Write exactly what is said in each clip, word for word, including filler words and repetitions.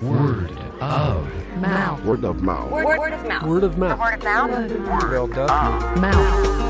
Word of mouth. Word of mouth. Word, word of mouth. Word of mouth. Word of mouth. Word of mouth. Mouth.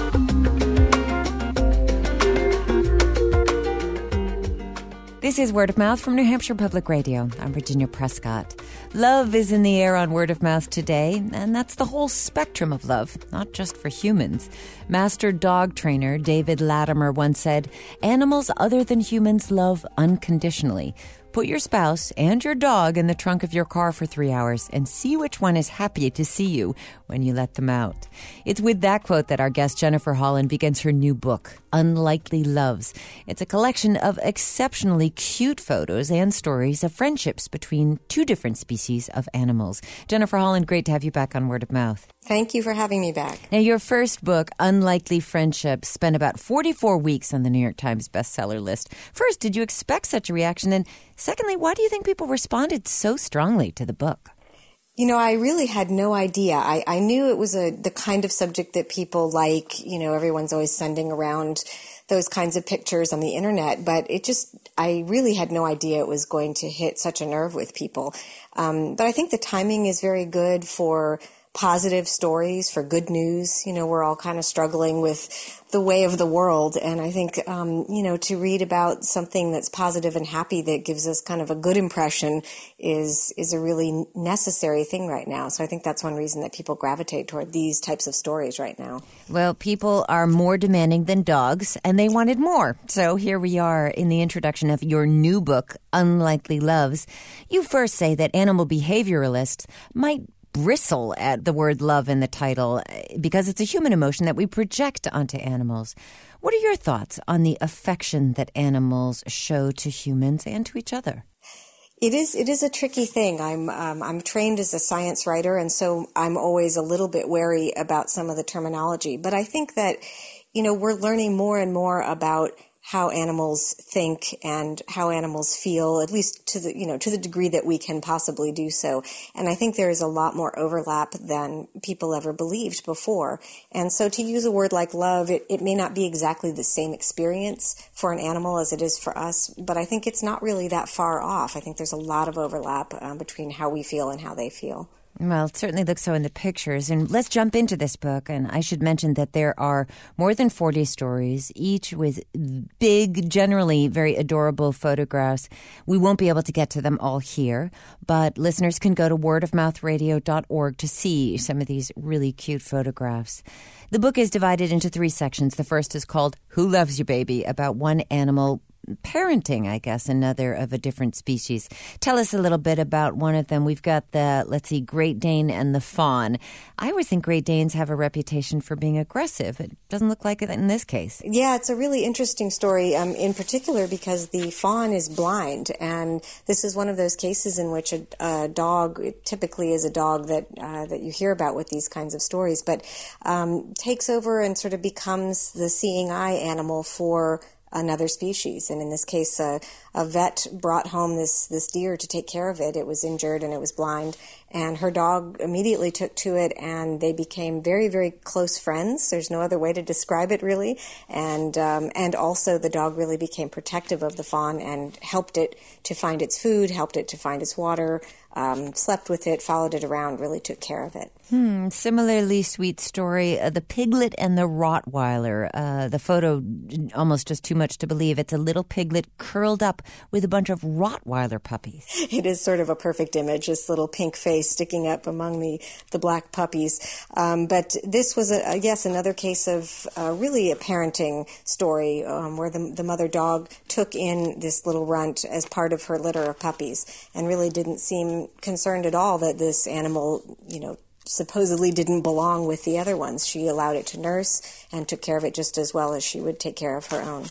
This is Word of Mouth from New Hampshire Public Radio. I'm Virginia Prescott. Love is in the air on Word of Mouth today, and that's the whole spectrum of love, not just for humans. Master dog trainer David Latimer once said, "Animals other than humans love unconditionally. Put your spouse and your dog in the trunk of your car for three hours and see which one is happy to see you when you let them out." It's with that quote that our guest Jennifer Holland begins her new book, Unlikely Loves. It's a collection of exceptionally cute photos and stories of friendships between two different species of animals. Jennifer Holland, great to have you back on Word of Mouth. Thank you for having me back. Now, your first book, Unlikely Friendships, spent about forty-four weeks on the New York Times bestseller list. First, did you expect such a reaction? And secondly, why do you think people responded so strongly to the book? You know, I really had no idea. I, I knew it was a the kind of subject that people like. You know, everyone's always sending around those kinds of pictures on the internet, but it just, I really had no idea it was going to hit such a nerve with people. Um, but I think the timing is very good for positive stories, for good news. You know, we're all kind of struggling with the way of the world. And I think, um, you know, to read about something that's positive and happy that gives us kind of a good impression is, is a really necessary thing right now. So I think that's one reason that people gravitate toward these types of stories right now. Well, people are more demanding than dogs, and they wanted more. So here we are in the introduction of your new book, Unlikely Loves. You first say that animal behavioralists might bristle at the word love in the title because it's a human emotion that we project onto animals. What are your thoughts on the affection that animals show to humans and to each other? It is it is a tricky thing. I'm um, I'm trained as a science writer, and so I'm always a little bit wary about some of the terminology. But I think that, you know, we're learning more and more about how animals think and how animals feel, at least to the, you know, to the degree that we can possibly do so. And I think there is a lot more overlap than people ever believed before. And so to use a word like love, it, it may not be exactly the same experience for an animal as it is for us, but I think it's not really that far off. I think there's a lot of overlap um, between how we feel and how they feel. Well, it certainly looks so in the pictures. And let's jump into this book. And I should mention that there are more than forty stories, each with big, generally very adorable photographs. We won't be able to get to them all here, but listeners can go to word of mouth radio dot org to see some of these really cute photographs. The book is divided into three sections. The first is called Who Loves You, Baby? About one animal parenting, I guess, another of a different species. Tell us a little bit about one of them. We've got the, let's see, Great Dane and the fawn. I always think Great Danes have a reputation for being aggressive. It doesn't look like it in this case. Yeah, it's a really interesting story, um, in particular because the fawn is blind, and this is one of those cases in which a, a dog, it typically is a dog that uh, that you hear about with these kinds of stories, but um, takes over and sort of becomes the seeing eye animal for another species. And in this case, uh, a vet brought home this, this deer to take care of it. It was injured and it was blind. And her dog immediately took to it, and they became very, very close friends. There's no other way to describe it, really. And um, and also the dog really became protective of the fawn and helped it to find its food, helped it to find its water, um, slept with it, followed it around, really took care of it. Hmm. Similarly sweet story, uh, the piglet and the Rottweiler. Uh, the photo, almost just too much to believe. It's a little piglet curled up with a bunch of Rottweiler puppies. It is sort of a perfect image, this little pink face sticking up among the, the black puppies. Um, but this was, a, a, yes, another case of uh, really a parenting story um, where the, the mother dog took in this little runt as part of her litter of puppies and really didn't seem concerned at all that this animal, you know, supposedly didn't belong with the other ones. She allowed it to nurse and took care of it just as well as she would take care of her own.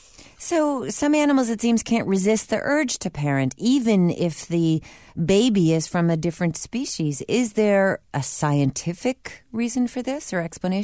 So some animals, it seems, can't resist the urge to parent, even if the baby is from a different species. Is there a scientific reason for this or explanation?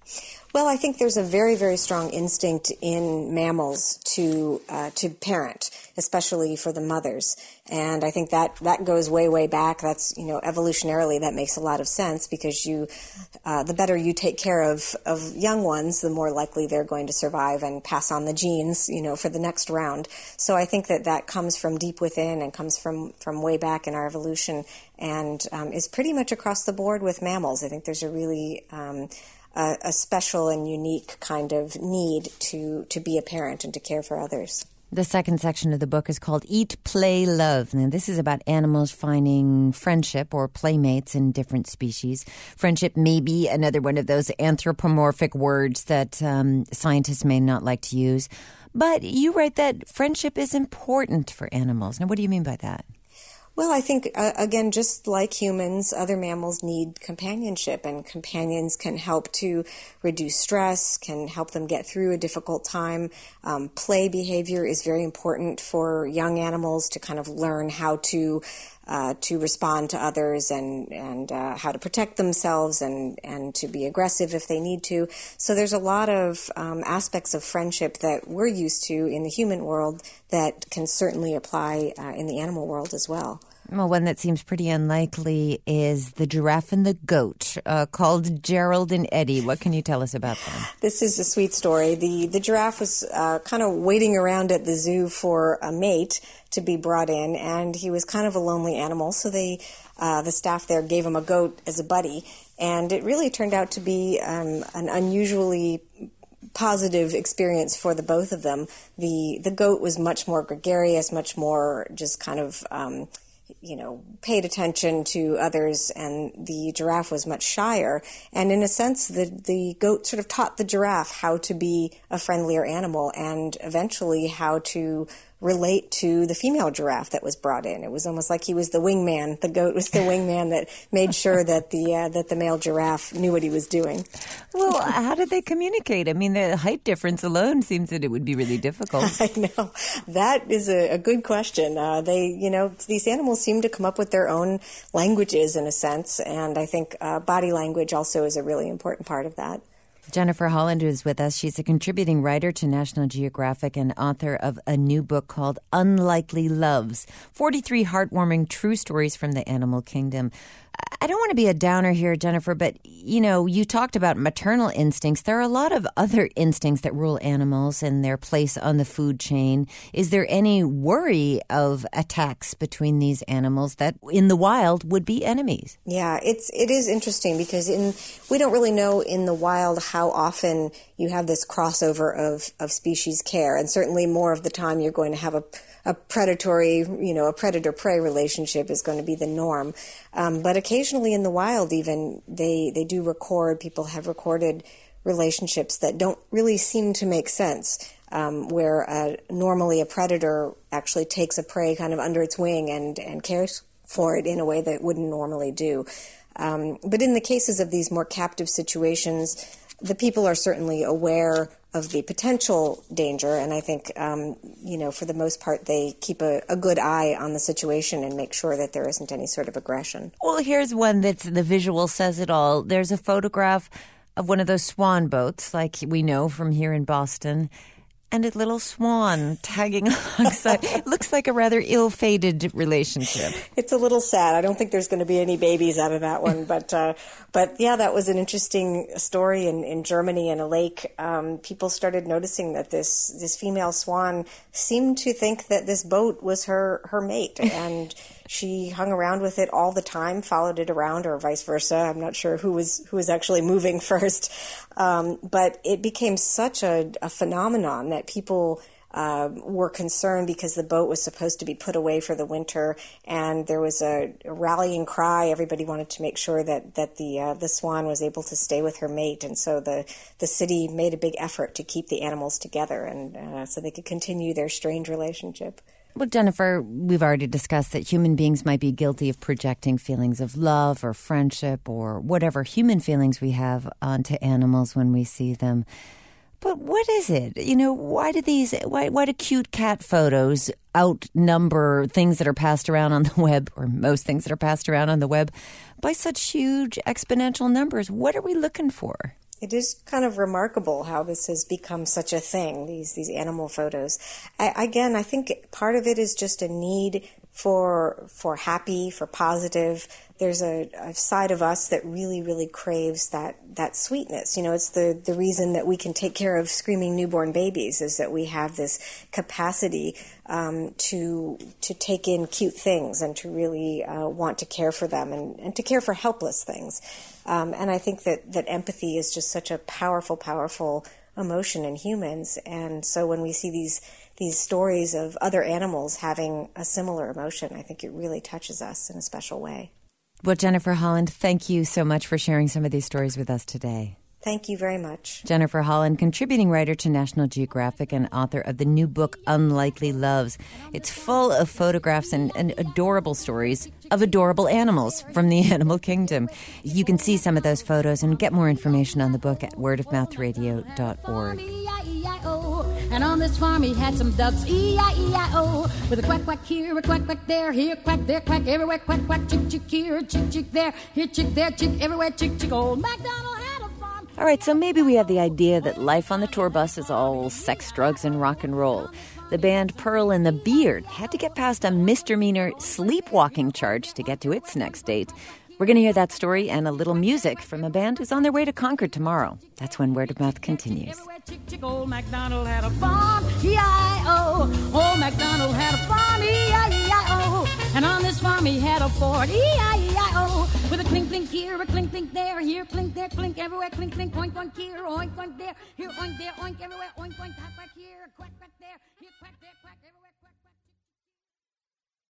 Well, I think there's a very, very strong instinct in mammals to uh, to parent, especially for the mothers. And I think that, that goes way, way back. That's, you know, evolutionarily, that makes a lot of sense because you, uh, the better you take care of, of young ones, the more likely they're going to survive and pass on the genes, you know, for the next round. So I think that that comes from deep within and comes from, from way back in our evolution and um, is pretty much across the board with mammals. I think there's a really um, a, a special and unique kind of need to, to be a parent and to care for others. The second section of the book is called Eat, Play, Love. Now, this is about animals finding friendship or playmates in different species. Friendship may be another one of those anthropomorphic words that um, scientists may not like to use. But you write that friendship is important for animals. Now, what do you mean by that? Well, I think, uh, again, just like humans, other mammals need companionship, and companions can help to reduce stress, can help them get through a difficult time. Um, play behavior is very important for young animals to kind of learn how to uh, to respond to others and, and uh, how to protect themselves and, and to be aggressive if they need to. So there's a lot of um, aspects of friendship that we're used to in the human world that can certainly apply uh, in the animal world as well. Well, one that seems pretty unlikely is the giraffe and the goat, uh, called Gerald and Eddie. What can you tell us about them? This is a sweet story. The the giraffe was uh, kind of waiting around at the zoo for a mate to be brought in, and he was kind of a lonely animal, so they uh, the staff there gave him a goat as a buddy, and it really turned out to be um, an unusually positive experience for the both of them. The the goat was much more gregarious, much more just kind of um, you know, paid attention to others, and the giraffe was much shyer. And in a sense, the, the goat sort of taught the giraffe how to be a friendlier animal and eventually how to relate to the female giraffe that was brought in. It was almost like he was the wingman. The goat was the wingman that made sure that the uh, that the male giraffe knew what he was doing. Well, how did they communicate? I mean, the height difference alone seems that it would be really difficult. I know. That is a, a good question. Uh, they, you know, these animals seem to come up with their own languages in a sense, and I think uh, body language also is a really important part of that. Jennifer Holland is with us. She's a contributing writer to National Geographic and author of a new book called Unlikely Loves, forty-three heartwarming true stories from the animal kingdom. I don't want to be a downer here, Jennifer, but, you know, you talked about maternal instincts. There are a lot of other instincts that rule animals and their place on the food chain. Is there any worry of attacks between these animals that in the wild would be enemies? Yeah, it's it is interesting because in we don't really know in the wild how often you have this crossover of, of species care, and certainly more of the time you're going to have a a predatory, you know, a predator-prey relationship is going to be the norm. Um, but occasionally in the wild even, they, they do record, people have recorded relationships that don't really seem to make sense, um, where uh, normally a predator actually takes a prey kind of under its wing and, and cares for it in a way that it wouldn't normally do. Um, but in the cases of these more captive situations, the people are certainly aware of the potential danger, and I think, um, you know, for the most part, they keep a, a good eye on the situation and make sure that there isn't any sort of aggression. Well, here's one that's the visual says it all. There's a photograph of one of those swan boats, like we know from here in Boston, and a little swan tagging alongside. It looks like a rather ill-fated relationship. It's a little sad. I don't think there's going to be any babies out of that one. But, uh, but yeah, that was an interesting story in, in Germany in a lake. Um, people started noticing that this, this female swan seemed to think that this boat was her, her mate. And she hung around with it all the time, followed it around, or vice versa. I'm not sure who was who was actually moving first. Um, but it became such a, a phenomenon that people uh, were concerned because the boat was supposed to be put away for the winter, and there was a, a rallying cry. Everybody wanted to make sure that that the uh, the swan was able to stay with her mate, and so the the city made a big effort to keep the animals together, and uh, so they could continue their strange relationship. Well, Jennifer, we've already discussed that human beings might be guilty of projecting feelings of love or friendship or whatever human feelings we have onto animals when we see them. But what is it? You know, why do these, why, why do cute cat photos outnumber things that are passed around on the web, or most things that are passed around on the web, by such huge exponential numbers? What are we looking for? It is kind of remarkable how this has become such a thing, these these animal photos. I, again, I think part of it is just a need for for happy, for positive. There's a, a side of us that really, really craves that, that sweetness. You know, it's the, the reason that we can take care of screaming newborn babies, is that we have this capacity um, to to take in cute things and to really uh, want to care for them and, and to care for helpless things. Um, and I think that, that empathy is just such a powerful, powerful emotion in humans. And so when we see these these stories of other animals having a similar emotion, I think it really touches us in a special way. Well, Jennifer Holland, thank you so much for sharing some of these stories with us today. Thank you very much. Jennifer Holland, contributing writer to National Geographic and author of the new book, Unlikely Loves. It's full of photographs and, and adorable stories of adorable animals from the animal kingdom. You can see some of those photos and get more information on the book at word of mouth radio dot org. And on this farm he had some ducks, E I E I O, with a quack quack here, a quack quack there, here quack, there quack, everywhere quack quack, chick chick here, chick chick there, here chick there, chick everywhere, chick chick. Old MacDonald had a farm. All right, so maybe we have the idea that life on the tour bus is all sex, drugs, and rock and roll. The band Pearl and the Beard had to get past a misdemeanor sleepwalking charge to get to its next date. We're going to hear that story and a little music from a band who's on their way to Concord tomorrow. That's when Word of Mouth continues. Chick, chick, old MacDonald had a farm, E I E I O. Old MacDonald had a farm, E I E I O. And on this farm he had a Ford, E I E I O. With a clink, clink here, a clink, clink there, here, clink there, clink everywhere, clink, clink, oink, oink here, oink, oink there, here, oink there, oink everywhere, oink, oink, quack, quack here, quack, quack there, here, quack there, quack everywhere.